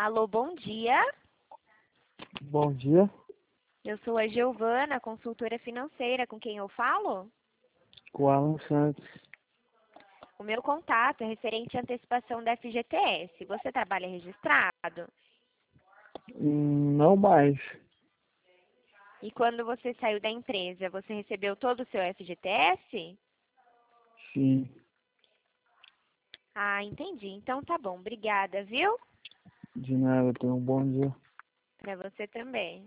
Alô, bom dia. Bom dia, Eu sou a Giovana, consultora financeira. Com quem eu falo? com o Alan Santos. O meu contato é referente à antecipação da FGTS. Você trabalha registrado? Não mais. E quando você saiu da empresa, você recebeu todo o seu FGTS? Sim, Ah, entendi. Então tá bom. Obrigada, viu? de nada, tenha um bom dia. Para você também.